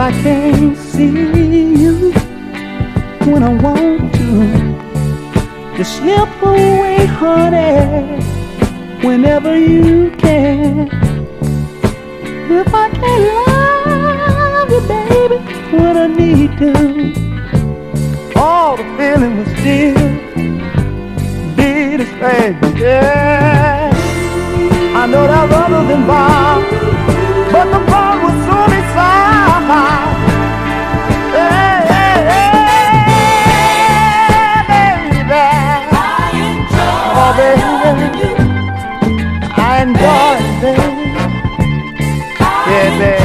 I can't see you when I want to, just slip away, honey, whenever you can. If I can't love you, baby, when I need to, all the feeling will still be the same. Yeah, I know that others involved, but the bond will soon be solved. Hey, hey, hey, baby, oh baby, I enjoy it, baby. Yeah, baby.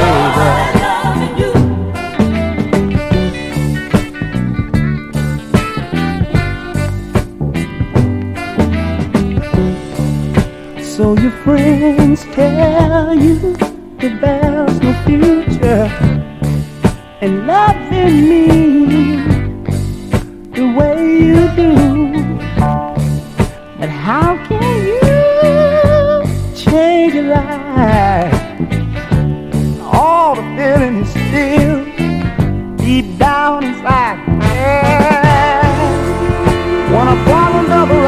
So your friends tell you that there's no future in loving me the way you do, but how can you change your life? All the feeling is still deep down inside. Yeah. Wanna fall in love